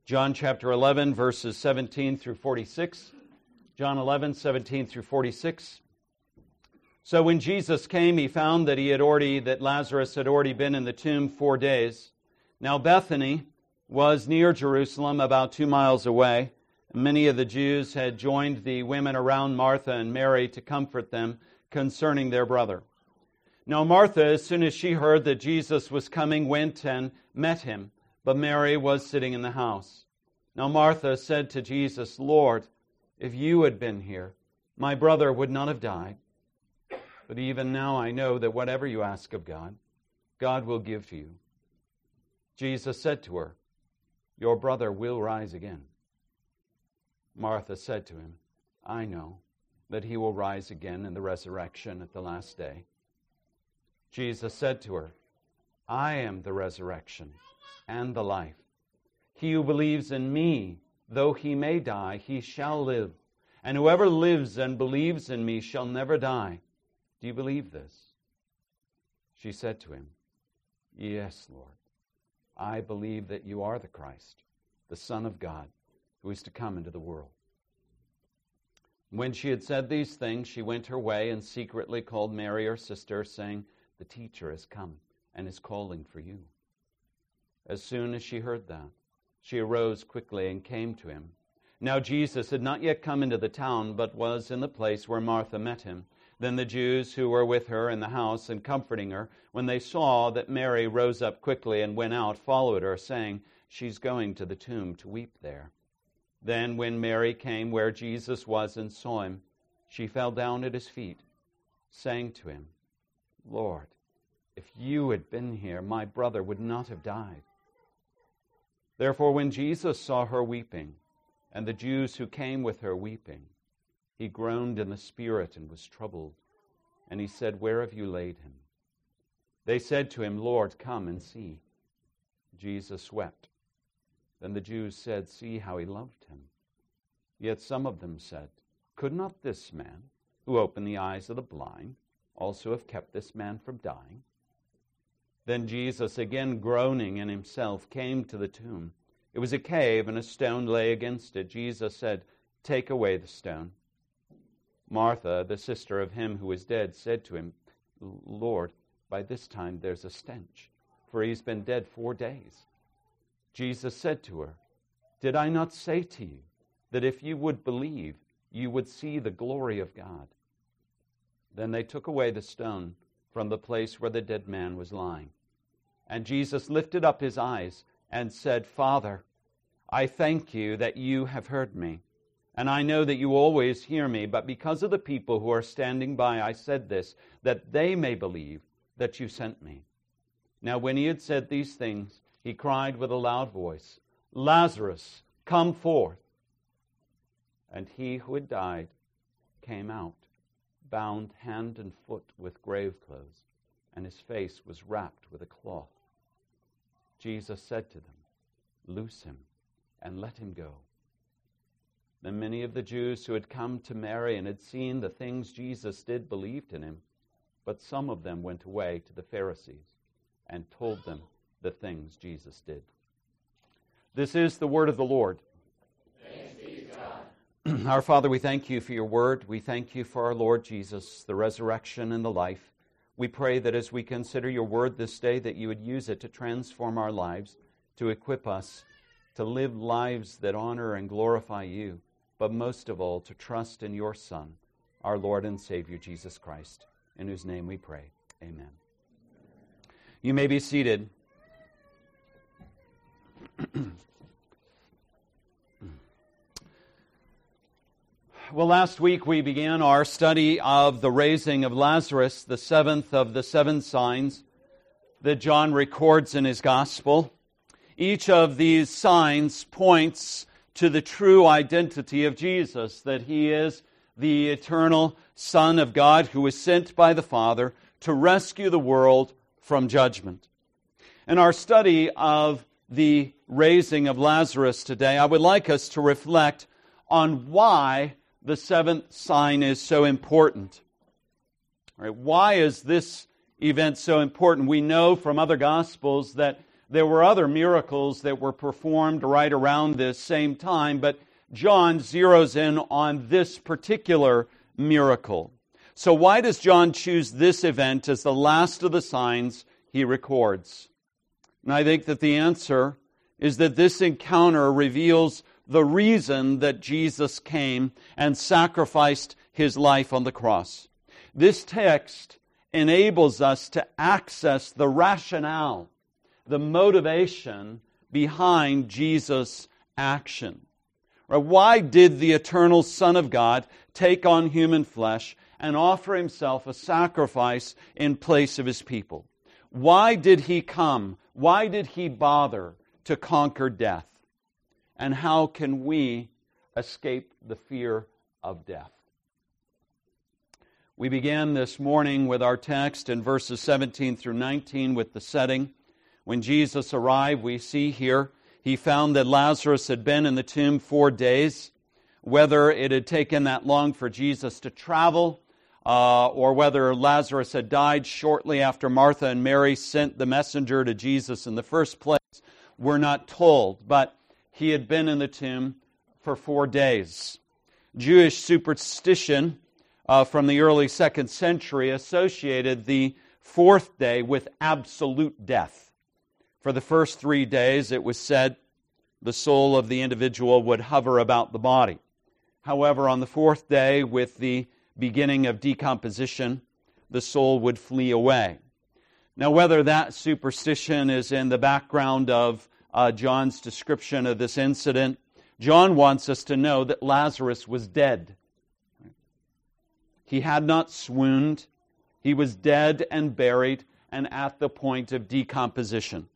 John chapter 11, verses 17 through 46. John 11, 17 through 46. So when Jesus came, he found that Lazarus had already been in the tomb 4 days. Now Bethany was near Jerusalem, about 2 miles away. Many of the Jews had joined the women around Martha and Mary to comfort them concerning their brother. Now Martha, as soon as she heard that Jesus was coming, went and met him, but Mary was sitting in the house. Now Martha said to Jesus, "Lord, if you had been here, my brother would not have died. But even now I know that whatever you ask of God, God will give to you." Jesus said to her, "Your brother will rise again." Martha said to him, "I know that he will rise again in the resurrection at the last day." Jesus said to her, "I am the resurrection and the life. He who believes in me, though he may die, he shall live. And whoever lives and believes in me shall never die. Do you believe this?" She said to him, "Yes, Lord. I believe that you are the Christ, the Son of God, who is to come into the world." When she had said these things, she went her way and secretly called Mary, her sister, saying, "The teacher has come and is calling for you." As soon as she heard that, she arose quickly and came to him. Now Jesus had not yet come into the town, but was in the place where Martha met him. Then the Jews who were with her in the house and comforting her, when they saw that Mary rose up quickly and went out, followed her, saying, "She's going to the tomb to weep there." Then when Mary came where Jesus was and saw him, she fell down at his feet, saying to him, "Lord, if you had been here, my brother would not have died." Therefore when Jesus saw her weeping, and the Jews who came with her weeping, he groaned in the spirit and was troubled. And he said, "Where have you laid him?" They said to him, "Lord, come and see." Jesus wept. Then the Jews said, "See how he loved him." Yet some of them said, "Could not this man, who opened the eyes of the blind, also have kept this man from dying?" Then Jesus, again groaning in himself, came to the tomb. It was a cave, and a stone lay against it. Jesus said, "Take away the stone." Martha, the sister of him who was dead, said to him, "Lord, by this time there's a stench, for he's been dead 4 days." Jesus said to her, "Did I not say to you that if you would believe, you would see the glory of God?" Then they took away the stone from the place where the dead man was lying. And Jesus lifted up his eyes and said, "Father, I thank you that you have heard me. And I know that you always hear me, but because of the people who are standing by, I said this, that they may believe that you sent me." Now when he had said these things, he cried with a loud voice, "Lazarus, come forth." And he who had died came out, bound hand and foot with grave clothes, and his face was wrapped with a cloth. Jesus said to them, "Loose him and let him go." Then many of the Jews who had come to Mary and had seen the things Jesus did believed in him, but some of them went away to the Pharisees and told them the things Jesus did. This is the word of the Lord. Thanks be to God. Our Father, we thank you for your word. We thank you for our Lord Jesus, the resurrection and the life. We pray that as we consider your word this day, that you would use it to transform our lives, to equip us to live lives that honor and glorify you, but most of all, to trust in your Son, our Lord and Savior, Jesus Christ, in whose name we pray. Amen. You may be seated. Well, last week we began our study of the raising of Lazarus, the seventh of the 7 signs that John records in his gospel. Each of these signs points to the true identity of Jesus, that he is the eternal Son of God who was sent by the Father to rescue the world from judgment. In our study of the raising of Lazarus today, I would like us to reflect on why the 7th sign is so important. All right, why is this event so important? We know from other Gospels that There were other miracles that were performed right around this same time, but John zeroes in on this particular miracle. So why does John choose this event as the last of the signs he records? And I think that the answer is that this encounter reveals the reason that Jesus came and sacrificed his life on the cross. This text enables us to access the rationale, the motivation behind Jesus' action. Why did the eternal Son of God take on human flesh and offer himself a sacrifice in place of his people? Why did he come? Why did he bother to conquer death? And how can we escape the fear of death? We began this morning with our text in verses 17 through 19 with the setting. When Jesus arrived, we see here, he found that Lazarus had been in the tomb 4 days. Whether it had taken that long for Jesus to travel, or whether Lazarus had died shortly after Martha and Mary sent the messenger to Jesus in the first place, we're not told. But he had been in the tomb for 4 days. Jewish superstition from the early 2nd century associated the 4th day with absolute death. For the first 3 days, it was said the soul of the individual would hover about the body. However, on the 4th day, with the beginning of decomposition, the soul would flee away. Now, whether that superstition is in the background of John's description of this incident, John wants us to know that Lazarus was dead. He had not swooned. He was dead and buried and at the point of decomposition.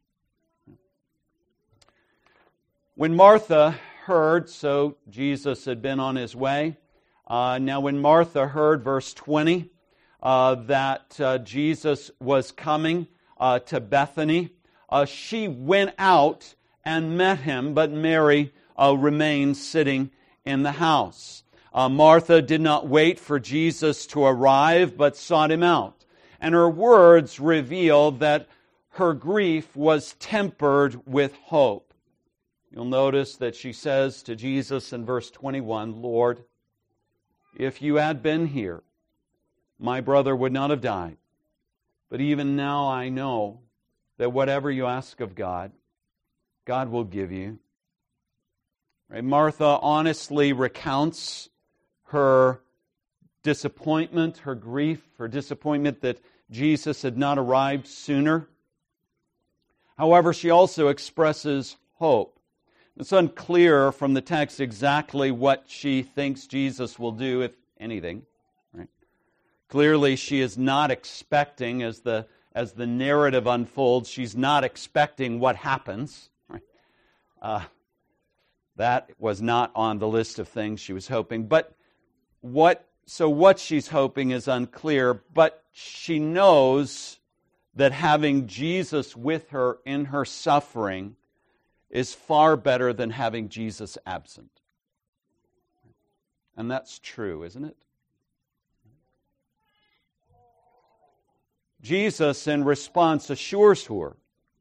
When Martha heard, so Jesus had been on his way. Now when Martha heard, verse 20, that Jesus was coming to Bethany, she went out and met him, but Mary remained sitting in the house. Martha did not wait for Jesus to arrive, but sought him out. And her words reveal that her grief was tempered with hope. You'll notice that she says to Jesus in verse 21, Lord, if you had been here, my brother would not have died. But even now I know that whatever you ask of God, God will give you. Right? Martha honestly recounts her disappointment, her grief, her disappointment that Jesus had not arrived sooner. However, she also expresses hope. It's unclear from the text exactly what she thinks Jesus will do, if anything. Right? Clearly, she is not expecting, as the narrative unfolds, she's not expecting what happens. Right? That was not on the list of things she was hoping. But what she's hoping is unclear, but she knows that having Jesus with her in her suffering is far better than having Jesus absent. And that's true, isn't it? Jesus, in response, assures her,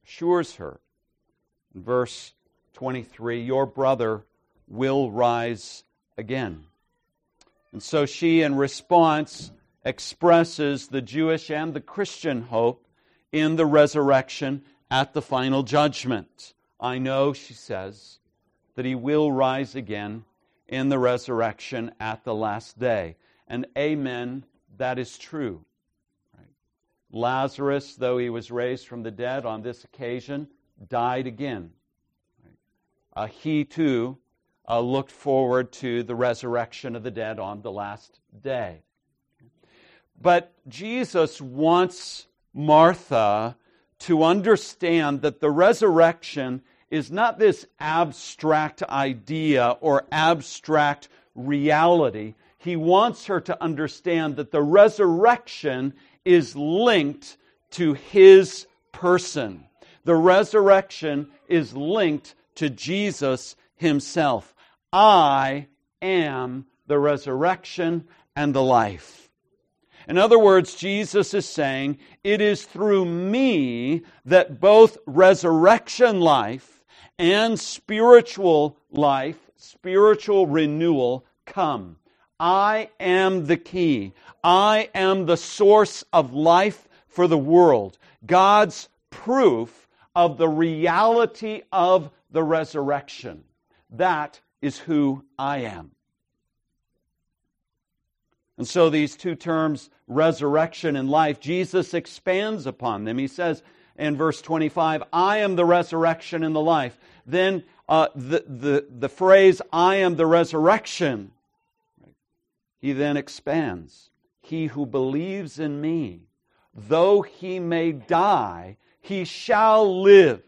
in verse 23, your brother will rise again. And so she, in response, expresses the Jewish and the Christian hope in the resurrection at the final judgment. I know, she says, that he will rise again in the resurrection at the last day. And amen, that is true. Right? Lazarus, though he was raised from the dead on this occasion, died again. Right? He too looked forward to the resurrection of the dead on the last day. But Jesus wants Martha to understand that the resurrection is not this abstract idea or abstract reality. He wants her to understand that the resurrection is linked to His person. The resurrection is linked to Jesus Himself. I am the resurrection and the life. In other words, Jesus is saying, it is through me that both resurrection life and spiritual life, spiritual renewal come. I am the key. I am the source of life for the world. God's proof of the reality of the resurrection. That is who I am. And so these two terms, resurrection and life, Jesus expands upon them. He says in verse 25, I am the resurrection and the life. Then the phrase, I am the resurrection, he then expands. He who believes in me, though he may die, he shall live.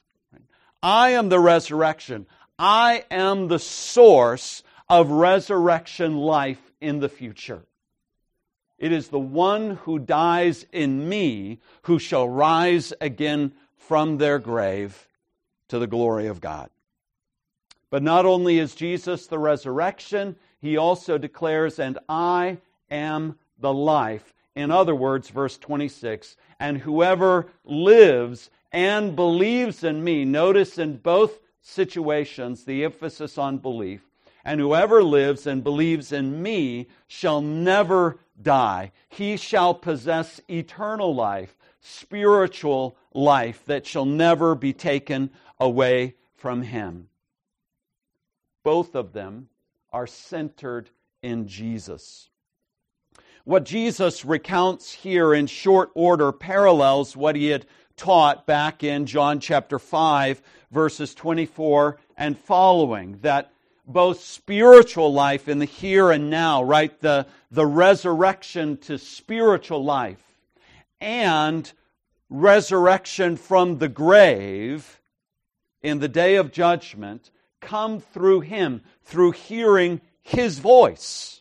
I am the resurrection. I am the source of resurrection life in the future. It is the one who dies in me who shall rise again from their grave to the glory of God. But not only is Jesus the resurrection, he also declares, and I am the life. In other words, verse 26, and whoever lives and believes in me, notice in both situations the emphasis on belief, and whoever lives and believes in me shall never die. He shall possess eternal life, spiritual life that shall never be taken away from him. Both of them are centered in Jesus. What Jesus recounts here in short order parallels what he had taught back in John chapter 5, verses 24 and following, that both spiritual life in the here and now, right, the resurrection to spiritual life, and resurrection from the grave in the day of judgment, come through him, through hearing his voice.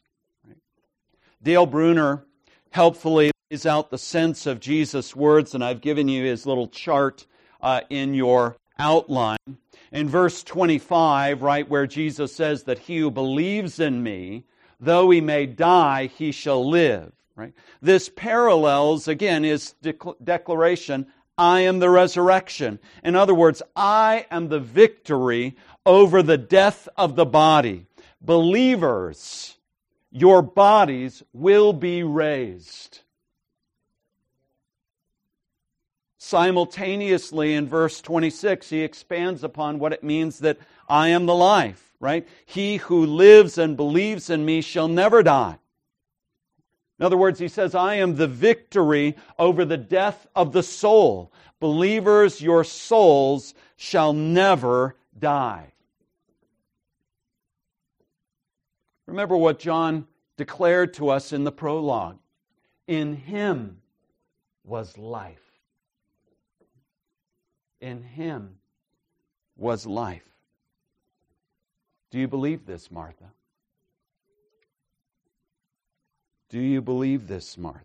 Dale Bruner helpfully lays out the sense of Jesus' words, and I've given you his little chart in your outline. In verse 25, right, where Jesus says that he who believes in me, though he may die, he shall live. Right? This parallels, again, his declaration, I am the resurrection. In other words, I am the victory over the death of the body. Believers, your bodies will be raised. Simultaneously, in verse 26, he expands upon what it means that I am the life, right? He who lives and believes in me shall never die. In other words, he says, I am the victory over the death of the soul. Believers, your souls shall never die. Remember what John declared to us in the prologue. In him was life. In him was life. Do you believe this, Martha? Do you believe this, Martha?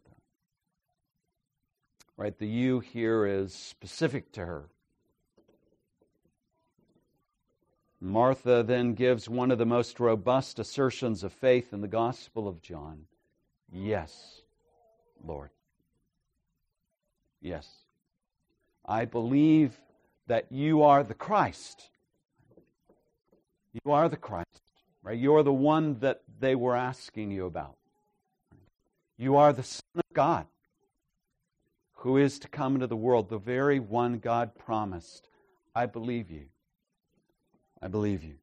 Right, the you here is specific to her. Martha then gives one of the most robust assertions of faith in the Gospel of John. Yes, Lord. Yes. I believe that you are the Christ. You are the Christ. Right? You're the one that they were asking you about. You are the Son of God who is to come into the world, the very one God promised. I believe you. I believe you.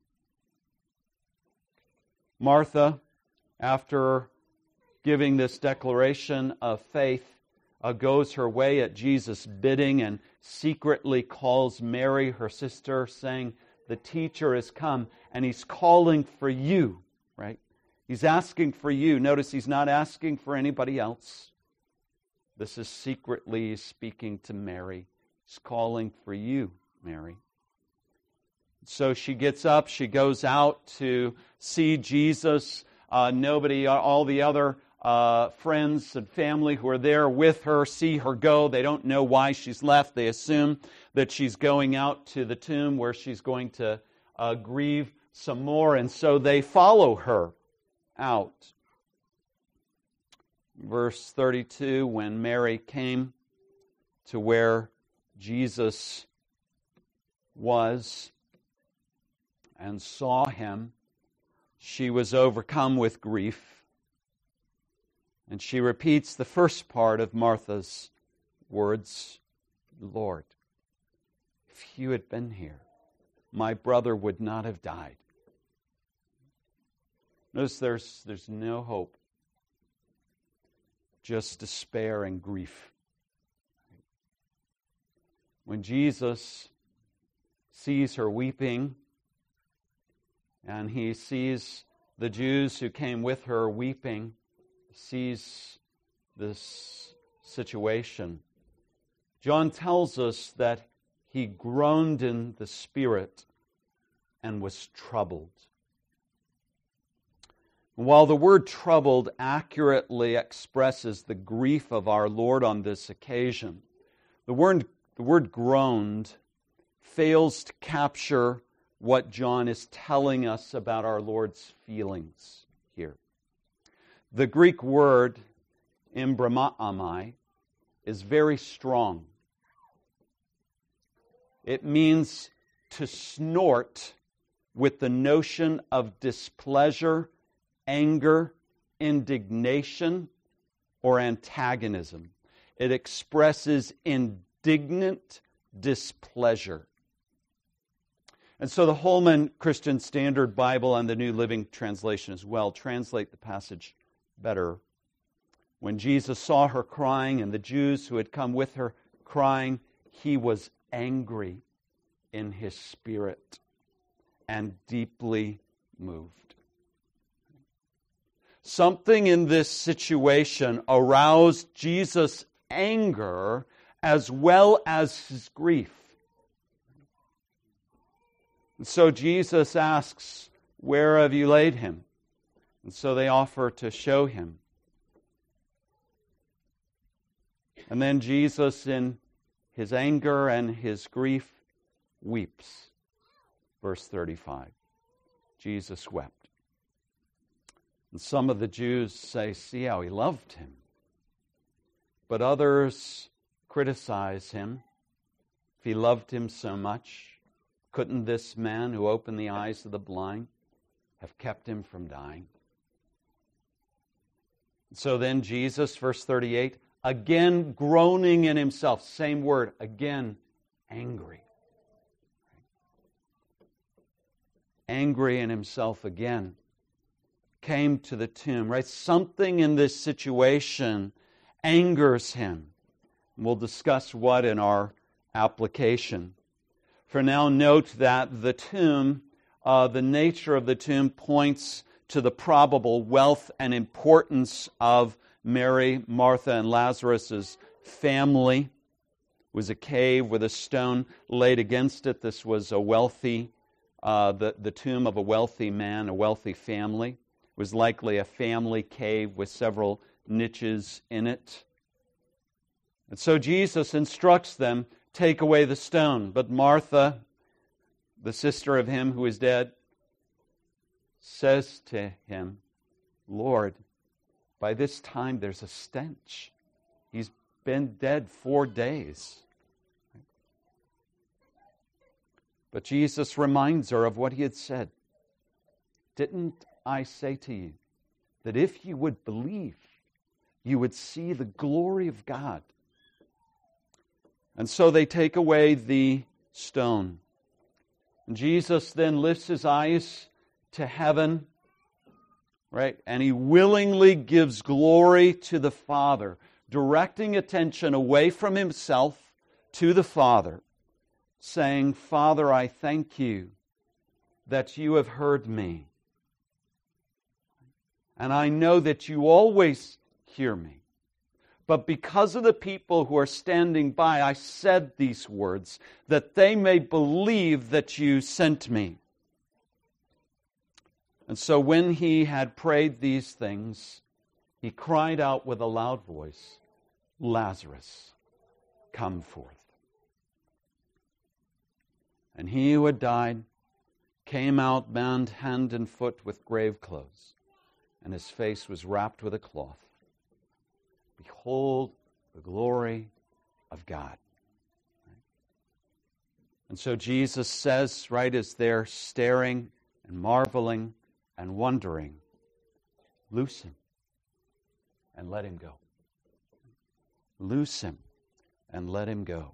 Martha, after giving this declaration of faith, goes her way at Jesus' bidding and secretly calls Mary, her sister, saying, the teacher has come and he's calling for you, right? He's asking for you. Notice he's not asking for anybody else. This is secretly speaking to Mary. He's calling for you, Mary. So she gets up, she goes out to see Jesus. All the other friends and family who are there with her see her go. They don't know why she's left. They assume that she's going out to the tomb where she's going to grieve some more, and so they follow her out. Verse 32, when Mary came to where Jesus was and saw him, she was overcome with grief. And she repeats the first part of Martha's words, Lord, if you had been here, my brother would not have died. Notice there's no hope, just despair and grief. When Jesus sees her weeping, and he sees the Jews who came with her weeping, sees this situation, John tells us that he groaned in the Spirit and was troubled. While the word troubled accurately expresses the grief of our Lord on this occasion, the word groaned fails to capture what John is telling us about our Lord's feelings here. The Greek word embramamai is very strong. It means to snort with the notion of displeasure, anger, indignation, or antagonism. It expresses indignant displeasure. And so the Holman Christian Standard Bible and the New Living Translation as well translate the passage better. When Jesus saw her crying and the Jews who had come with her crying, he was angry in his spirit and deeply moved. Something in this situation aroused Jesus' anger as well as his grief. And so Jesus asks, "Where have you laid him?" And so they offer to show him. And then Jesus, in his anger and his grief, weeps. Verse 35. Jesus wept. And some of the Jews say, "See how he loved him." But others criticize him. If he loved him so much, couldn't this man who opened the eyes of the blind have kept him from dying? So then Jesus, verse 38, again groaning in himself, same word, again angry. Angry in himself again, came to the tomb, right? Something in this situation angers him. We'll discuss what in our application. For now, note that the tomb, the nature of the tomb points to the probable wealth and importance of Mary, Martha, and Lazarus' family. It was a cave with a stone laid against it. This was a wealthy, the tomb of a wealthy man, a wealthy family. It was likely a family cave with several niches in it. And so Jesus instructs them, take away the stone. But Martha, the sister of him who is dead, says to him, "Lord, by this time there's a stench. He's been dead 4 days." But Jesus reminds her of what he had said. "Didn't I say to you that if you would believe, you would see the glory of God?" And so they take away the stone. And Jesus then lifts his eyes to heaven, right? And he willingly gives glory to the Father, directing attention away from himself to the Father, saying, "Father, I thank you that you have heard me. And I know that you always hear me. But because of the people who are standing by, I said these words, that they may believe that you sent me." And so when he had prayed these things, he cried out with a loud voice, "Lazarus, come forth." And he who had died came out bound hand and foot with grave clothes, and his face was wrapped with a cloth. Behold the glory of God. And so Jesus says, right as they're staring and marveling and wondering, loose him and let him go. Loose him and let him go.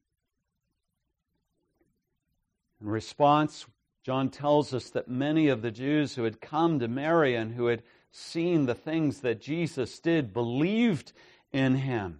In response, John tells us that many of the Jews who had come to Mary and who had seen the things that Jesus did believed in him.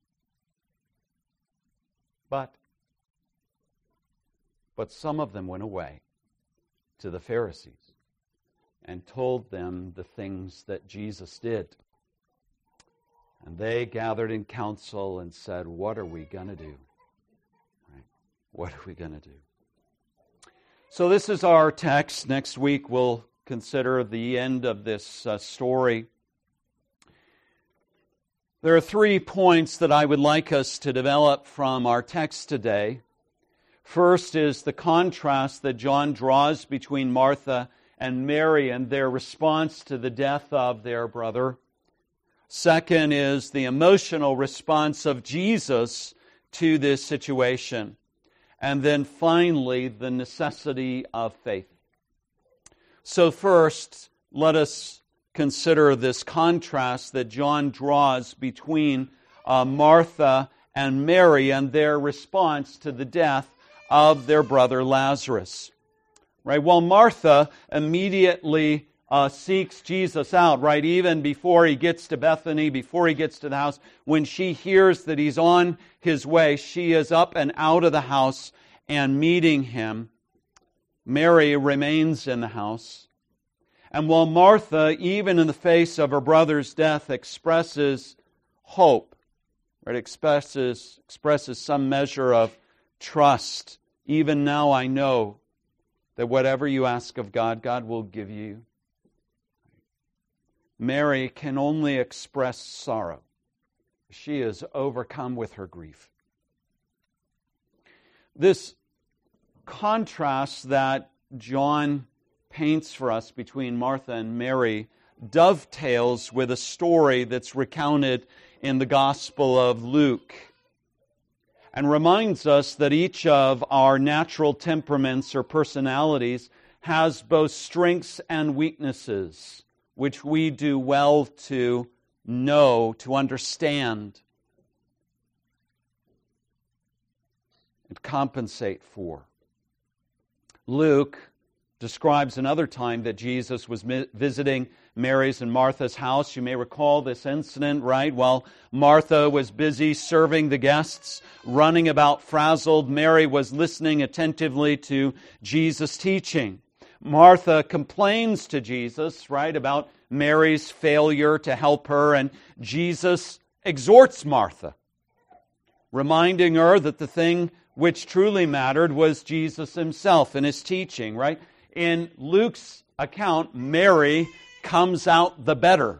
But some of them went away to the Pharisees and told them the things that Jesus did. And they gathered in council and said, what are we going to do? Right? What are we going to do? So this is our text. Next week we'll consider the end of this story. There are 3 points that I would like us to develop from our text today. First is the contrast that John draws between Martha and Mary and their response to the death of their brother. Second is the emotional response of Jesus to this situation. And then finally, the necessity of faith. So first, let us consider this contrast that John draws between Martha and Mary and their response to the death of their brother Lazarus. Right? Well, Martha immediately seeks Jesus out, right? Even before he gets to Bethany, before he gets to the house, when she hears that he's on his way, she is up and out of the house and meeting him. Mary remains in the house. And while Martha, even in the face of her brother's death, expresses hope, right? Expresses some measure of trust. Even now I know that whatever you ask of God, God will give you. Mary can only express sorrow. She is overcome with her grief. This contrast that John paints for us between Martha and Mary dovetails with a story that's recounted in the Gospel of Luke, and reminds us that each of our natural temperaments or personalities has both strengths and weaknesses, which we do well to know, to understand, and compensate for. Luke describes another time that Jesus was visiting Mary's and Martha's house. You may recall this incident, right? While Martha was busy serving the guests, running about frazzled, Mary was listening attentively to Jesus' teaching. Martha complains to Jesus, right, about Mary's failure to help her, and Jesus exhorts Martha, reminding her that the thing which truly mattered was Jesus himself and his teaching, right? In Luke's account, Mary comes out the better.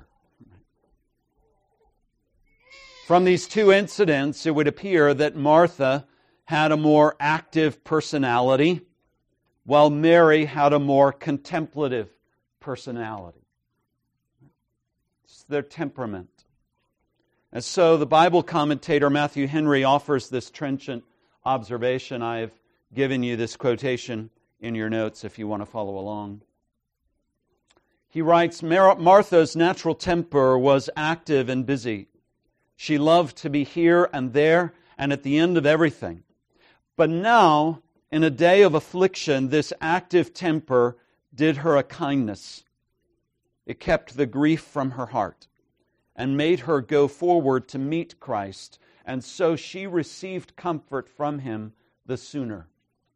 From these two incidents, it would appear that Martha had a more active personality, while Mary had a more contemplative personality. It's their temperament. And so the Bible commentator Matthew Henry offers this trenchant observation. I have given you this quotation in your notes if you want to follow along. He writes, Martha's natural temper was active and busy. She loved to be here and there and at the end of everything. But now, in a day of affliction, this active temper did her a kindness. It kept the grief from her heart and made her go forward to meet Christ, and so she received comfort from him the sooner.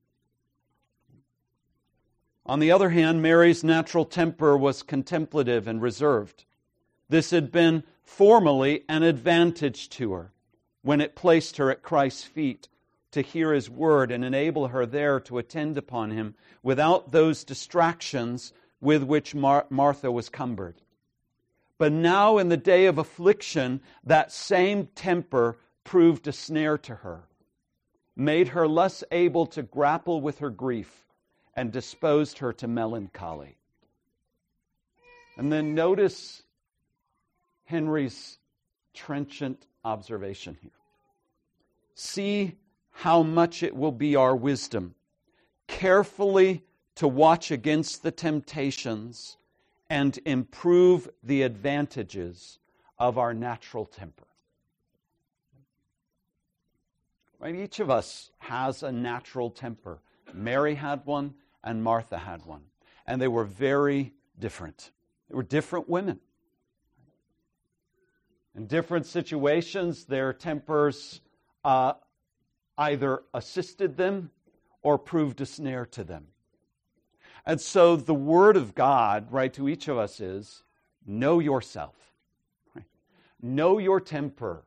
On the other hand, Mary's natural temper was contemplative and reserved. This had been formerly an advantage to her when it placed her at Christ's feet to hear his word and enable her there to attend upon him without those distractions with which Martha was cumbered. But now in the day of affliction, that same temper proved a snare to her, made her less able to grapple with her grief, and disposed her to melancholy. And then notice Henry's trenchant observation here. See how much it will be our wisdom carefully to watch against the temptations and improve the advantages of our natural temper. Right? Each of us has a natural temper. Mary had one and Martha had one. And they were very different. They were different women. In different situations, their tempers either assisted them or proved a snare to them. And so the Word of God, right, to each of us is, know yourself. Right? Know your temper.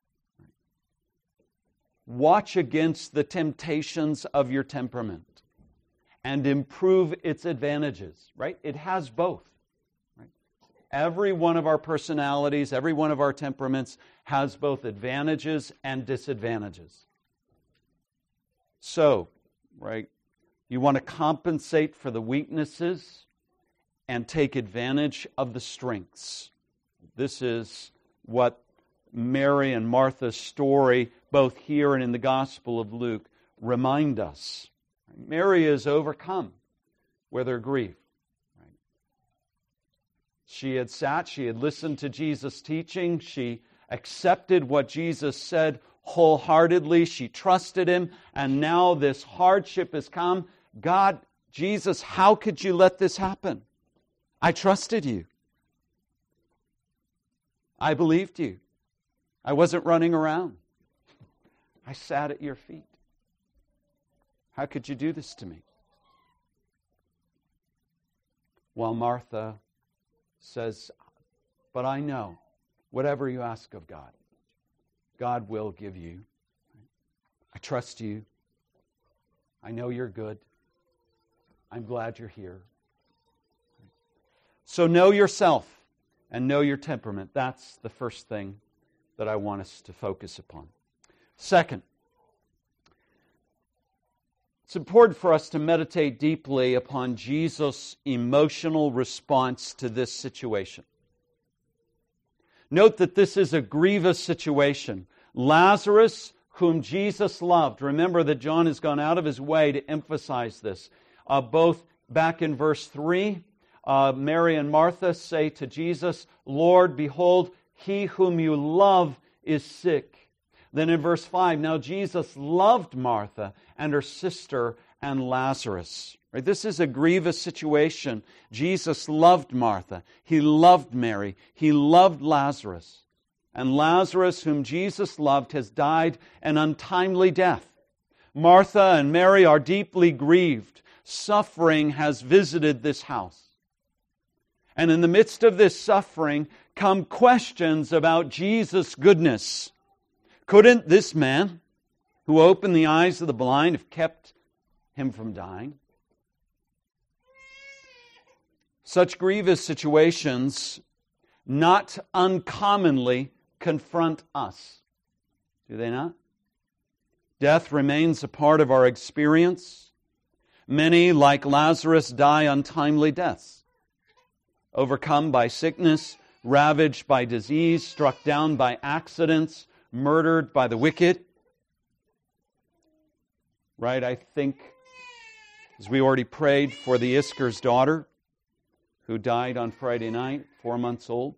Watch against the temptations of your temperament and improve its advantages, right? It has both. Right? Every one of our personalities, every one of our temperaments has both advantages and disadvantages. So, right, you want to compensate for the weaknesses and take advantage of the strengths. This is what Mary and Martha's story, both here and in the Gospel of Luke, remind us. Mary is overcome with her grief. She had sat, she had listened to Jesus' teaching, she accepted what Jesus said wholeheartedly, she trusted Him, and now this hardship has come. God, Jesus, how could you let this happen? I trusted you. I believed you. I wasn't running around. I sat at your feet. How could you do this to me? While Martha says, but I know, whatever you ask of God, God will give you. I trust you. I know you're good. I'm glad you're here. So know yourself and know your temperament. That's the first thing that I want us to focus upon. Second, it's important for us to meditate deeply upon Jesus' emotional response to this situation. Note that this is a grievous situation. Lazarus, whom Jesus loved, remember that John has gone out of his way to emphasize this. Both back in verse 3, Mary and Martha say to Jesus, Lord, behold, he whom you love is sick. Then in verse 5, now Jesus loved Martha and her sister and Lazarus. Right? This is a grievous situation. Jesus loved Martha. He loved Mary. He loved Lazarus. And Lazarus, whom Jesus loved, has died an untimely death. Martha and Mary are deeply grieved. Suffering has visited this house. And in the midst of this suffering come questions about Jesus' goodness. Couldn't this man who opened the eyes of the blind have kept him from dying? Such grievous situations not uncommonly confront us. Do they not? Death remains a part of our experience. Many, like Lazarus, die untimely deaths. Overcome by sickness, ravaged by disease, struck down by accidents, murdered by the wicked. Right, I think, as we already prayed for the Isker's daughter, who died on Friday night, 4 months old.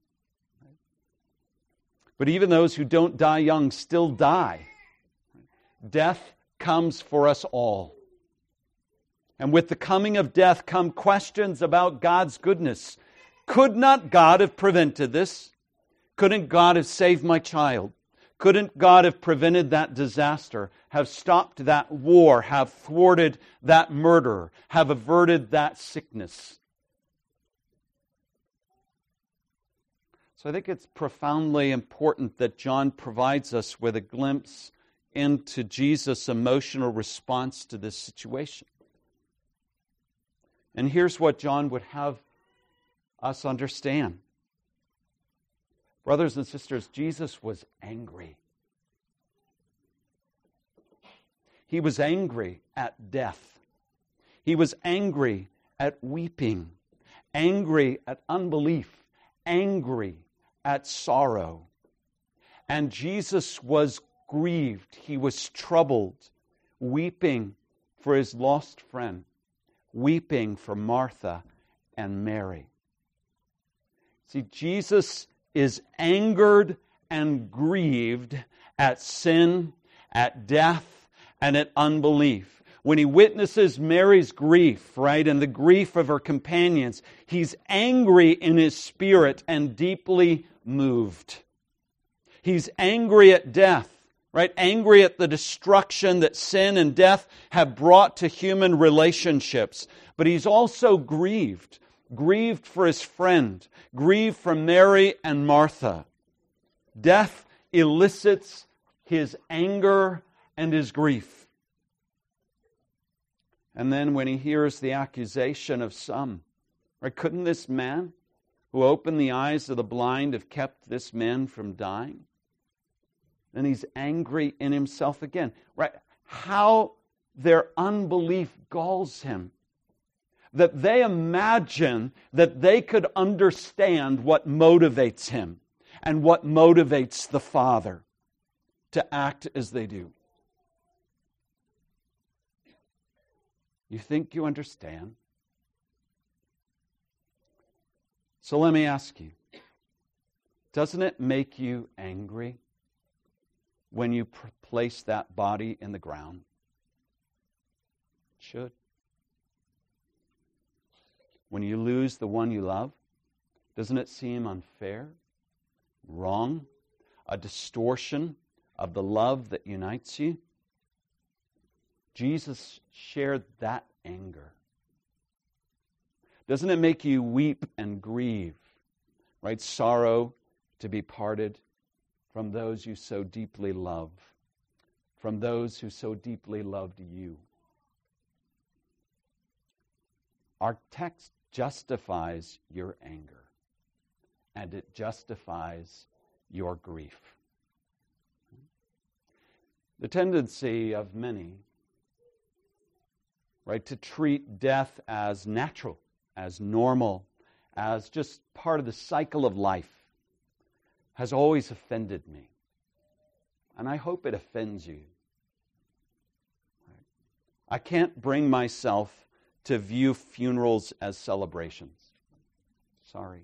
But even those who don't die young still die. Death comes for us all. And with the coming of death come questions about God's goodness. Could not God have prevented this? Couldn't God have saved my child? Couldn't God have prevented that disaster, have stopped that war, have thwarted that murder, have averted that sickness? So I think it's profoundly important that John provides us with a glimpse into Jesus' emotional response to this situation. And here's what John would have us understand. Brothers and sisters, Jesus was angry. He was angry at death. He was angry at weeping, angry at unbelief, angry at sorrow. And Jesus was grieved. He was troubled, weeping for his lost friend, weeping for Martha and Mary. See, Jesus is angered and grieved at sin, at death, and at unbelief. When he witnesses Mary's grief, right, and the grief of her companions, he's angry in his spirit and deeply moved. He's angry at death, right? Angry at the destruction that sin and death have brought to human relationships. But he's also grieved for his friend, grieved for Mary and Martha. Death elicits his anger and his grief. And then when he hears the accusation of some, right, couldn't this man who opened the eyes of the blind have kept this man from dying? Then he's angry in himself again. Right? How their unbelief galls him. That they imagine that they could understand what motivates him and what motivates the Father to act as they do. You think you understand? So let me ask you, doesn't it make you angry when you place that body in the ground? It should. When you lose the one you love, doesn't it seem unfair, wrong, a distortion of the love that unites you? Jesus shared that anger. Doesn't it make you weep and grieve, right? Sorrow to be parted from those you so deeply love, from those who so deeply loved you. Our text justifies your anger, and it justifies your grief. The tendency of many, right, to treat death as natural, as normal, as just part of the cycle of life, has always offended me. And I hope it offends you. I can't bring myself to view funerals as celebrations. Sorry.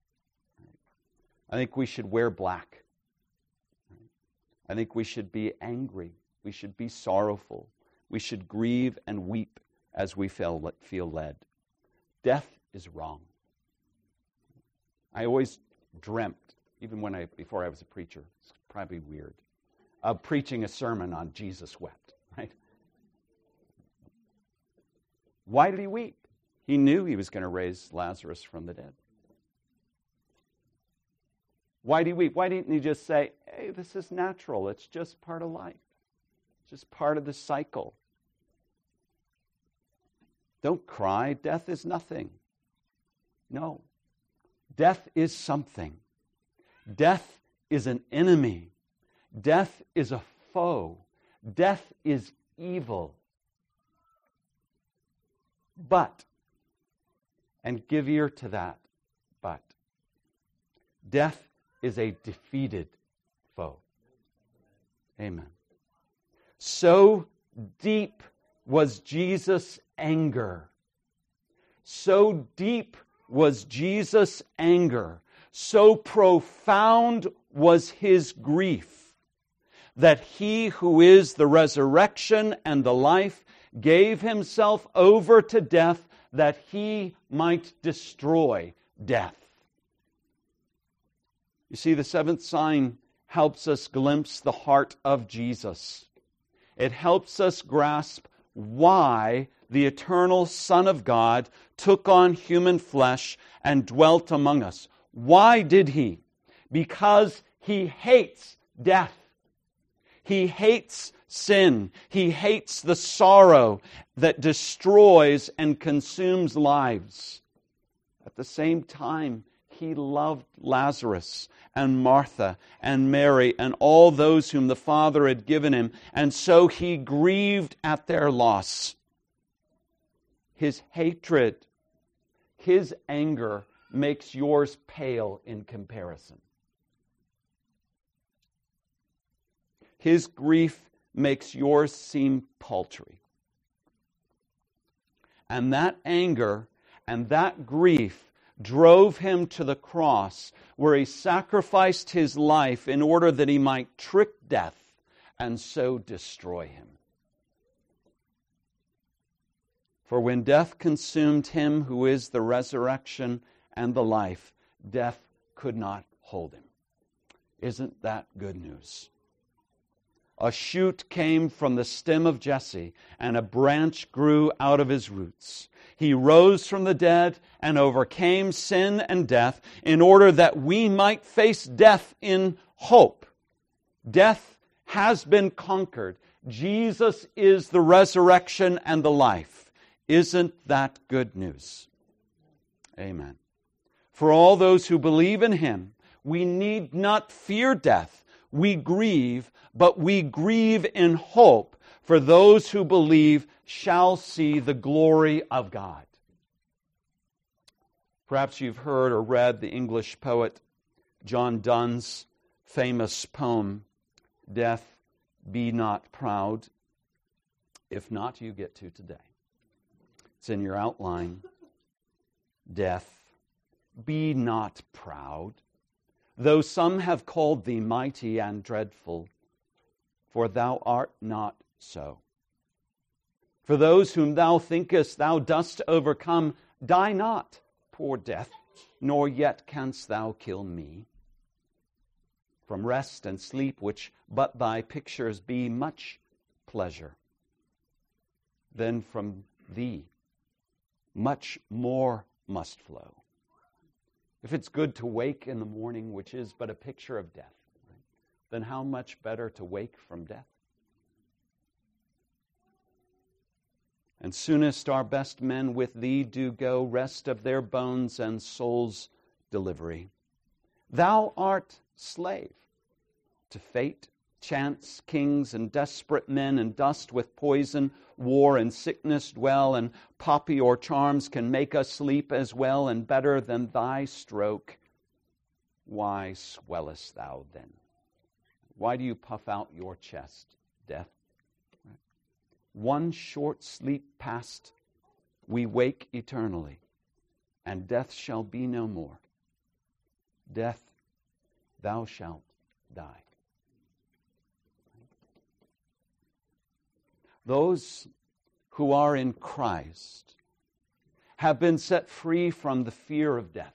I think we should wear black. I think we should be angry. We should be sorrowful. We should grieve and weep as we feel led. Death is wrong. I always dreamt, even before I was a preacher, it's probably weird, of preaching a sermon on Jesus wept, right? Why did he weep? He knew he was going to raise Lazarus from the dead. Why did he weep? Why didn't he just say, hey, this is natural, it's just part of life. It's just part of the cycle. Don't cry, death is nothing. No. Death is something. Death is an enemy. Death is a foe. Death is evil. But, and give ear to that, but, death is a defeated foe. Amen. So deep was Jesus' anger. So deep was Jesus' anger. So profound was his grief that he who is the resurrection and the life gave himself over to death that he might destroy death. You see, the seventh sign helps us glimpse the heart of Jesus. It helps us grasp why the eternal Son of God took on human flesh and dwelt among us. Why did he? Because he hates death. He hates sin. He hates the sorrow that destroys and consumes lives. At the same time, he loved Lazarus and Martha and Mary and all those whom the Father had given him, and so he grieved at their loss. His hatred, his anger makes yours pale in comparison. his grief makes yours seem paltry. And that anger and that grief drove him to the cross, where he sacrificed his life in order that he might trick death and so destroy him. For when death consumed him who is the resurrection and the life, death could not hold him. Isn't that good news? A shoot came from the stem of Jesse, and a branch grew out of his roots. He rose from the dead and overcame sin and death in order that we might face death in hope. Death has been conquered. Jesus is the resurrection and the life. Isn't that good news? Amen. For all those who believe in him, we need not fear death. We grieve, but we grieve in hope, for those who believe shall see the glory of God. Perhaps you've heard or read the English poet John Donne's famous poem, Death, Be Not Proud. If not, you get to today. It's in your outline. Death, be not proud, though some have called thee mighty and dreadful, for thou art not so. For those whom thou thinkest thou dost overcome, die not, poor death, nor yet canst thou kill me. From rest and sleep, which but thy pictures be, much pleasure. Then from thee much more must flow. If it's good to wake in the morning, which is but a picture of death, right, then how much better to wake from death? And soonest our best men with thee do go, rest of their bones and souls' delivery. Thou art slave to fate, chance, kings, and desperate men, and dust with poison, war, and sickness dwell, and poppy or charms can make us sleep as well and better than thy stroke. Why swellest thou then? Why do you puff out your chest, death? One short sleep past, we wake eternally, and death shall be no more. Death, thou shalt die. Those who are in Christ have been set free from the fear of death.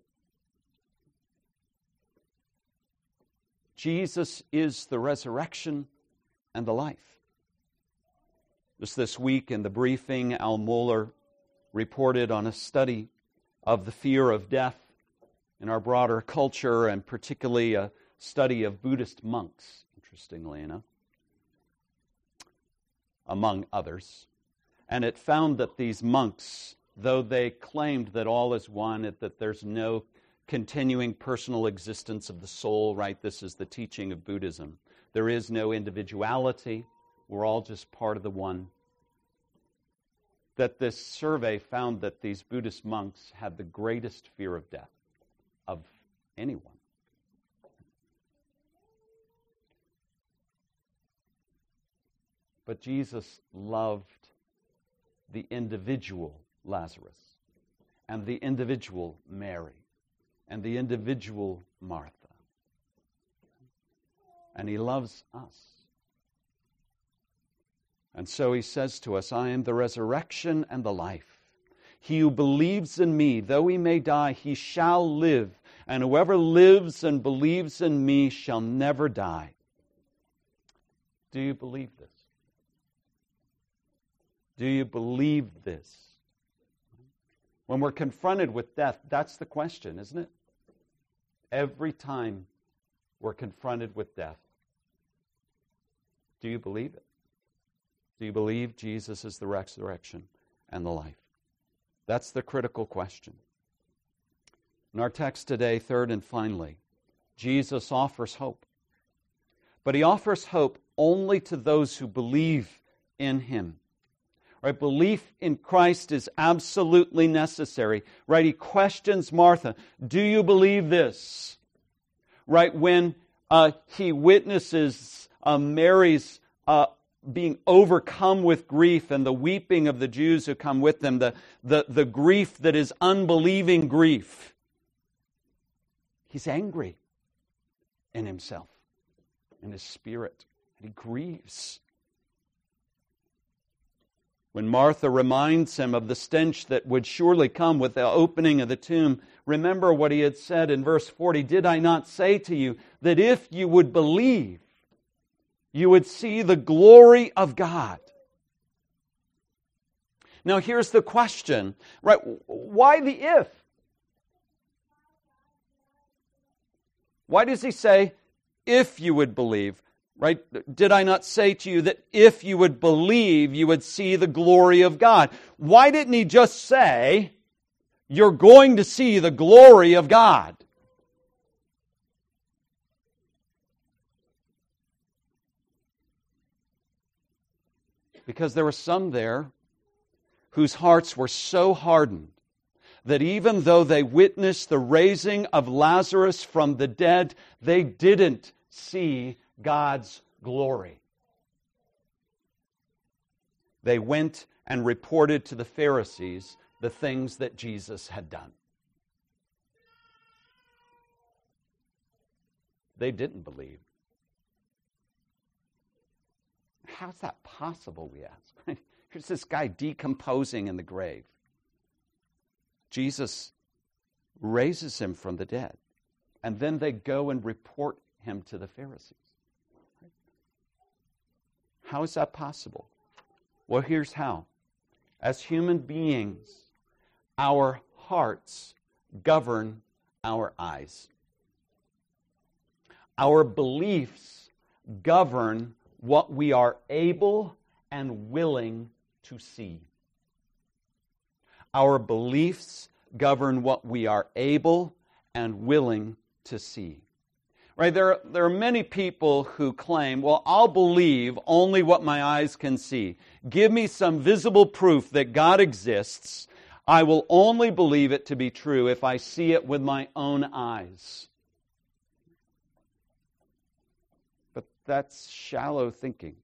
Jesus is the resurrection and the life. Just this week in the briefing, Al Mohler reported on a study of the fear of death in our broader culture, and particularly a study of Buddhist monks, interestingly enough, among others. And it found that these monks, though they claimed that all is one, that there's no continuing personal existence of the soul, right? This is the teaching of Buddhism. There is no individuality. We're all just part of the one. That this survey found that these Buddhist monks had the greatest fear of death of anyone. But Jesus loved the individual Lazarus, and the individual Mary, and the individual Martha. And he loves us. And so he says to us, I am the resurrection and the life. He who believes in me, though he may die, he shall live. And whoever lives and believes in me shall never die. Do you believe this? Do you believe this? When we're confronted with death, that's the question, isn't it? Every time we're confronted with death, do you believe it? Do you believe Jesus is the resurrection and the life? That's the critical question. In our text today, third and finally, Jesus offers hope. But he offers hope only to those who believe in him. Right? Belief in Christ is absolutely necessary. Right? He questions Martha, do you believe this? Right? When he witnesses Mary's being overcome with grief and the weeping of the Jews who come with them, the grief that is unbelieving grief. He's angry in himself, in his spirit, and he grieves. When Martha reminds him of the stench that would surely come with the opening of the tomb, remember what he had said in verse 40, "Did I not say to you that if you would believe, you would see the glory of God?" Now here's the question, right? Why the if? Why does he say, if you would believe? Right? Did I not say to you that if you would believe, you would see the glory of God? Why didn't he just say, you're going to see the glory of God? Because there were some there whose hearts were so hardened that even though they witnessed the raising of Lazarus from the dead, they didn't see God's glory. They went and reported to the Pharisees the things that Jesus had done. They didn't believe. How's that possible, we ask? Here's this guy decomposing in the grave. Jesus raises him from the dead. And then they go and report him to the Pharisees. How is that possible? Well, here's how. As human beings, our hearts govern our eyes. Our beliefs govern what we are able and willing to see. Our beliefs govern what we are able and willing to see. Right? There are many people who claim, well, I'll believe only what my eyes can see. Give me some visible proof that God exists. I will only believe it to be true if I see it with my own eyes. But that's shallow thinking.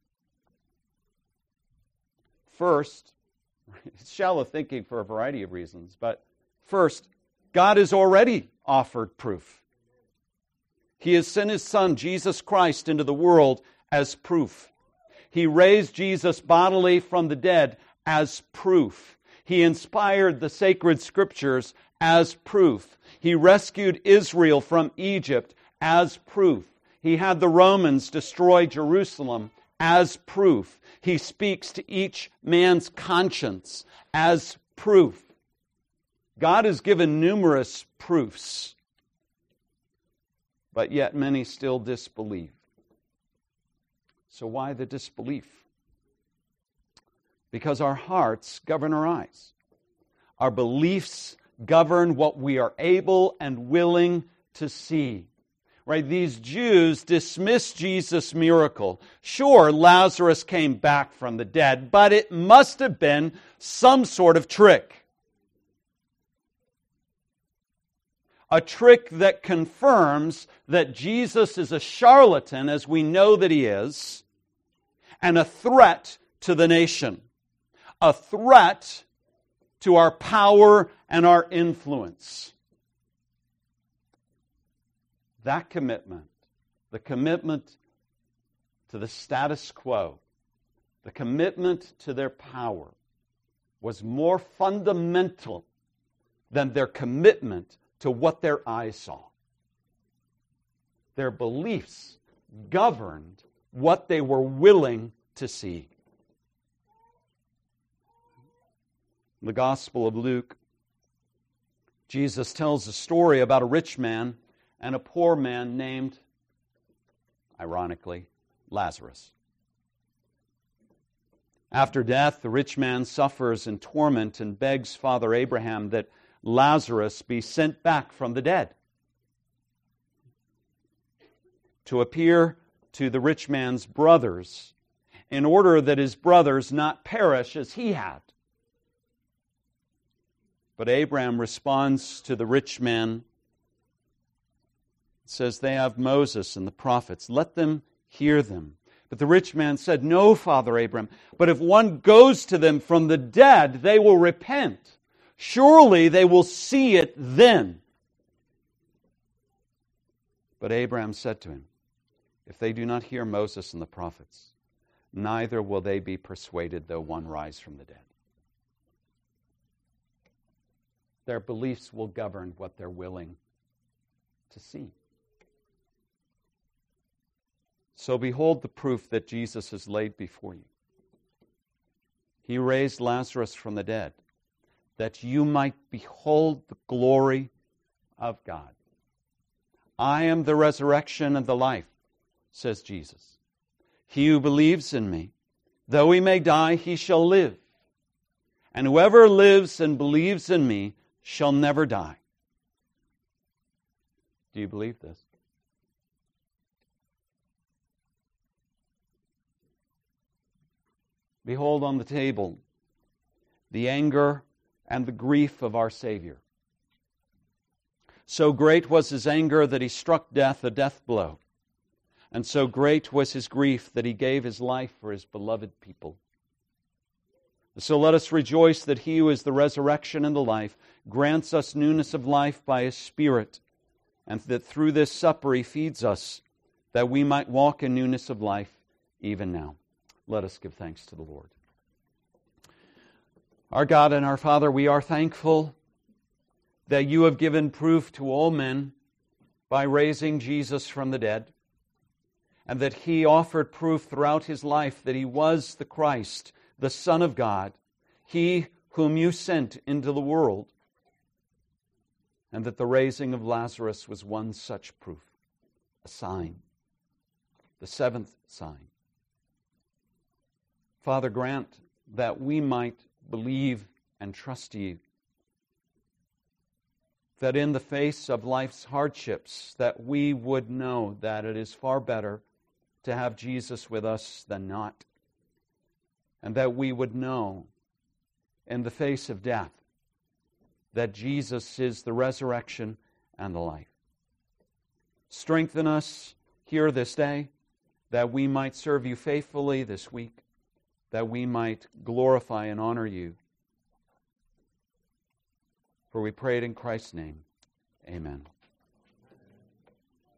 First, it's shallow thinking for a variety of reasons, but first, God has already offered proof. He has sent His Son, Jesus Christ, into the world as proof. He raised Jesus bodily from the dead as proof. He inspired the sacred Scriptures as proof. He rescued Israel from Egypt as proof. He had the Romans destroy Jerusalem as proof. He speaks to each man's conscience as proof. God has given numerous proofs, but yet many still disbelieve. So why the disbelief? Because our hearts govern our eyes. Our beliefs govern what we are able and willing to see. Right? These Jews dismissed Jesus' miracle. Sure, Lazarus came back from the dead, but it must have been some sort of trick. A trick that confirms that Jesus is a charlatan, as we know that He is, and a threat to the nation. A threat to our power and our influence. That commitment, the commitment to the status quo, the commitment to their power, was more fundamental than their commitment to what their eyes saw. Their beliefs governed what they were willing to see. In the Gospel of Luke, Jesus tells a story about a rich man and a poor man named, ironically, Lazarus. After death, the rich man suffers in torment and begs Father Abraham that Lazarus be sent back from the dead to appear to the rich man's brothers in order that his brothers not perish as he had. But Abraham responds to the rich man, says, they have Moses and the prophets. Let them hear them. But the rich man said, No, Father Abraham, but if one goes to them from the dead, they will repent. Surely they will see it then. But Abraham said to him, If they do not hear Moses and the prophets, neither will they be persuaded though one rise from the dead. Their beliefs will govern what they're willing to see. So behold the proof that Jesus has laid before you. He raised Lazarus from the dead, that you might behold the glory of God. I am the resurrection and the life, says Jesus. He who believes in me, though he may die, he shall live. And whoever lives and believes in me shall never die. Do you believe this? Behold on the table the anger and the grief of our Savior. So great was his anger that he struck death a death blow. And so great was his grief that he gave his life for his beloved people. So let us rejoice that he who is the resurrection and the life grants us newness of life by his Spirit, and that through this supper he feeds us, that we might walk in newness of life even now. Let us give thanks to the Lord. Our God and our Father, we are thankful that you have given proof to all men by raising Jesus from the dead, and that he offered proof throughout his life that he was the Christ, the Son of God, he whom you sent into the world, and that the raising of Lazarus was one such proof, a sign, the seventh sign. Father, grant that we might believe and trust you, that in the face of life's hardships, that we would know that it is far better to have Jesus with us than not, and that we would know in the face of death that Jesus is the resurrection and the life. Strengthen us here this day, that we might serve you faithfully this week, that we might glorify and honor you. For we pray it in Christ's name. Amen.